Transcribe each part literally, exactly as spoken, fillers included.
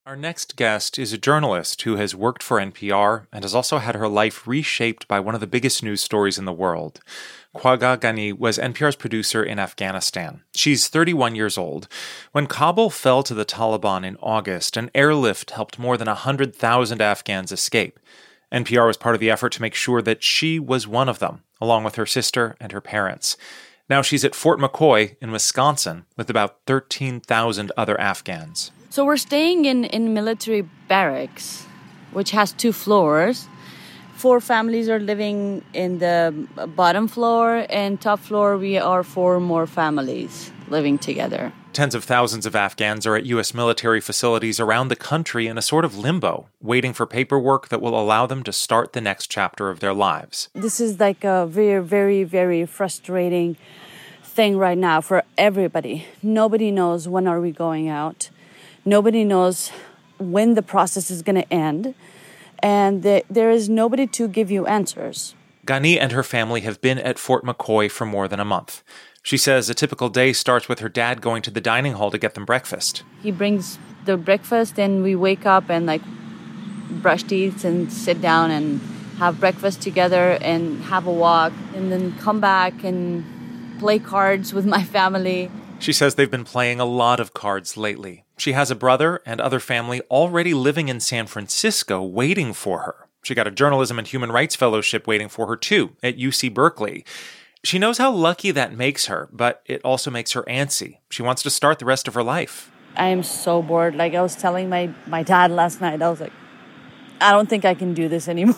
Our next guest is a journalist who has worked for N P R and has also had her life reshaped by one of the biggest news stories in the world. Khwaga Ghani was N P R's producer in Afghanistan. She's thirty-one years old. When Kabul fell to the Taliban in August, an airlift helped more than one hundred thousand Afghans escape. N P R was part of the effort to make sure that she was one of them, along with her sister and her parents. Now she's at Fort McCoy in Wisconsin with about thirteen thousand other Afghans. So we're staying in, in military barracks, which has two floors. Four families are living in the bottom floor, and top floor we are four more families living together. Tens of thousands of Afghans are at U S military facilities around the country in a sort of limbo, waiting for paperwork that will allow them to start the next chapter of their lives. This is like a very, very, very frustrating thing right now for everybody. Nobody knows when are we going out. Nobody knows when the process is going to end, and the, there is nobody to give you answers. Ghani and her family have been at Fort McCoy for more than a month. She says a typical day starts with her dad going to the dining hall to get them breakfast. He brings the breakfast, and we wake up and like brush teeth and sit down and have breakfast together and have a walk, and then come back and play cards with my family. She says they've been playing a lot of cards lately. She has a brother and other family already living in San Francisco waiting for her. She got a journalism and human rights fellowship waiting for her too at U C Berkeley. She knows how lucky that makes her, but it also makes her antsy. She wants to start the rest of her life. I am so bored. Like I was telling my, my dad last night, I was like, I don't think I can do this anymore.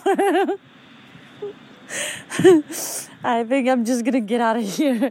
I think I'm just going to get out of here.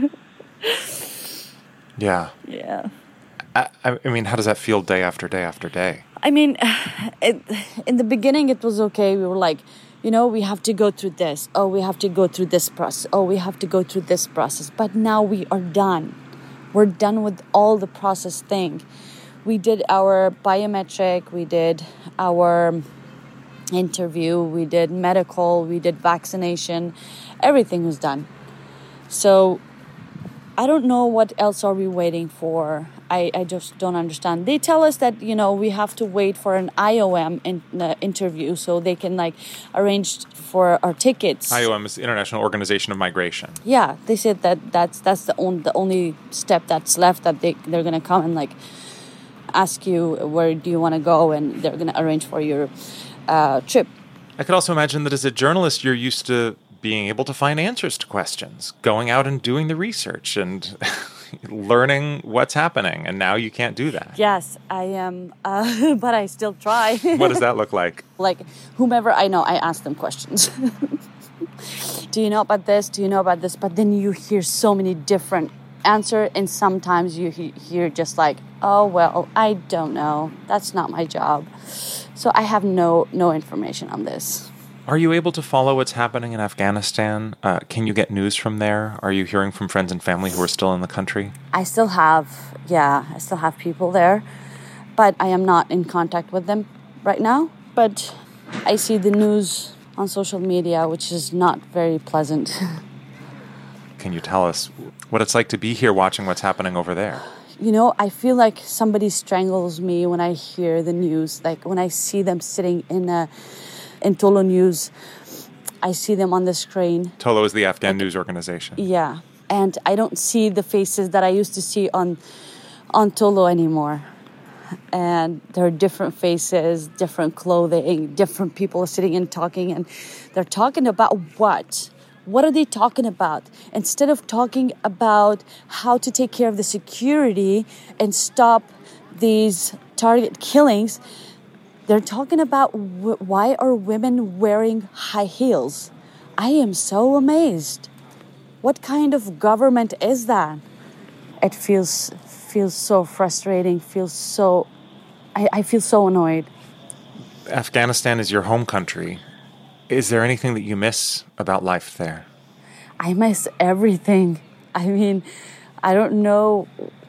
Yeah. Yeah. I, I mean, how does that feel day after day after day? I mean, it, in the beginning, it was okay. We were like, you know, we have to go through this. Oh, we have to go through this process. Oh, we have to go through this process. But now we are done. We're done with all the process thing. We did our biometric. We did our interview. We did medical. We did vaccination. Everything was done. So I don't know what else are we waiting for. I, I just don't understand. They tell us that, you know, we have to wait for an I O M in, uh, interview so they can, like, arrange for our tickets. I O M is the International Organization of Migration. Yeah, they said that that's that's the, on, the only step that's left, that they, they're going to come and, like, ask you where do you want to go, and they're going to arrange for your uh, trip. I could also imagine that as a journalist, you're used to being able to find answers to questions, going out and doing the research and learning what's happening, and now you can't do that. Yes, I am, uh, but I still try. What does that look like? Like, whomever I know, I ask them questions. Do you know about this? Do you know about this? But then you hear so many different answers, and sometimes you he- hear just like, oh, well, I don't know. That's not my job. So I have no no information on this. Are you able to follow what's happening in Afghanistan? Uh, can you get news from there? Are you hearing from friends and family who are still in the country? I still have, yeah, I still have people there, but I am not in contact with them right now. But I see the news on social media, which is not very pleasant. Can you tell us what it's like to be here watching what's happening over there? You know, I feel like somebody strangles me when I hear the news, like when I see them sitting in a In Tolo News, I see them on the screen. Tolo is the Afghan news organization. Yeah, and I don't see the faces that I used to see on on Tolo anymore. And there are different faces, different clothing, different people sitting and talking, and they're talking about what? What are they talking about? Instead of talking about how to take care of the security and stop these target killings, they're talking about w- why are women wearing high heels. I am so amazed. What kind of government is that? It feels feels so frustrating, feels so... I, I feel so annoyed. Afghanistan is your home country. Is there anything that you miss about life there? I miss everything. I mean, I don't know.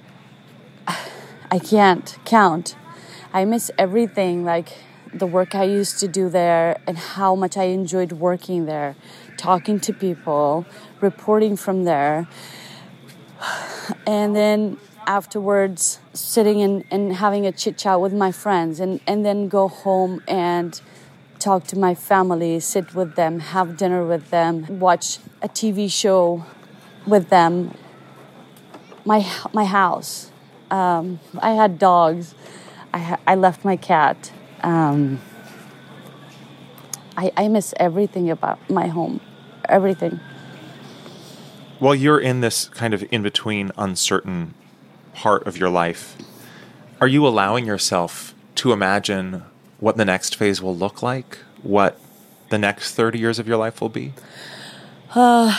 I can't count. I miss everything, like the work I used to do there and how much I enjoyed working there, talking to people, reporting from there. And then afterwards, sitting and, and having a chit chat with my friends, and, and then go home and talk to my family, sit with them, have dinner with them, watch a T V show with them. My my house. Um, I had dogs. I ha- I left my cat. Um, I I miss everything about my home, everything. Well, you're in this kind of in-between, uncertain part of your life. Are you allowing yourself to imagine what the next phase will look like? What the next thirty years of your life will be? Uh,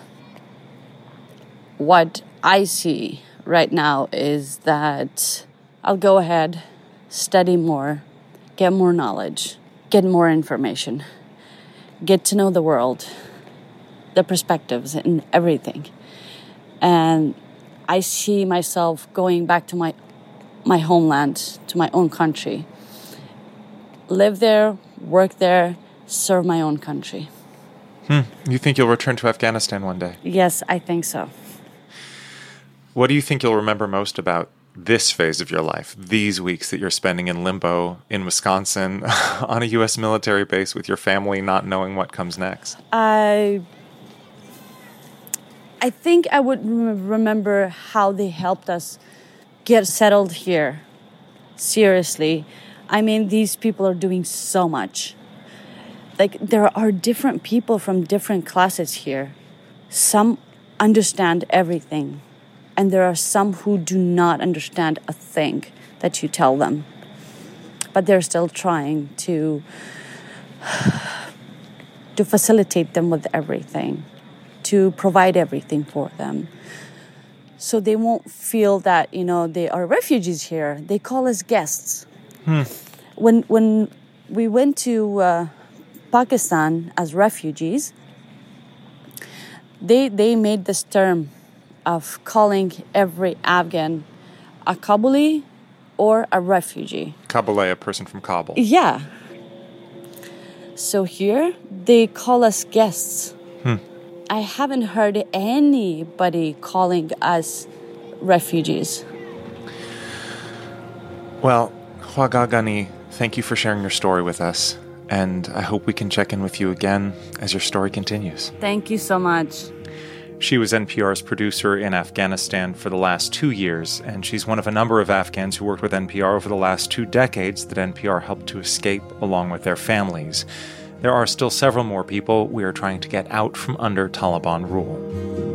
what I see right now is that I'll go ahead, study more, get more knowledge, get more information, get to know the world, the perspectives and everything. And I see myself going back to my my homeland, to my own country. Live there, work there, serve my own country. Hmm. You think you'll return to Afghanistan one day? Yes, I think so. What do you think you'll remember most about this phase of your life, these weeks that you're spending in limbo in Wisconsin on a U S military base with your family, not knowing what comes next? I I think I would remember how they helped us get settled here. Seriously. I mean, these people are doing so much. Like, there are different people from different classes here. Some understand everything, and there are some who do not understand a thing that you tell them. But they're still trying to, to facilitate them with everything, to provide everything for them. So they won't feel that, you know, they are refugees here. They call us guests. Hmm. When when we went to uh, Pakistan as refugees, they they made this term of calling every Afghan a Kabuli or a refugee. Kabule, a person from Kabul. Yeah. So here, they call us guests. Hmm. I haven't heard anybody calling us refugees. Well, Khwaga Ghani, thank you for sharing your story with us, and I hope we can check in with you again as your story continues. Thank you so much. She was N P R's producer in Afghanistan for the last two years, and she's one of a number of Afghans who worked with N P R over the last two decades that N P R helped to escape along with their families. There are still several more people we are trying to get out from under Taliban rule.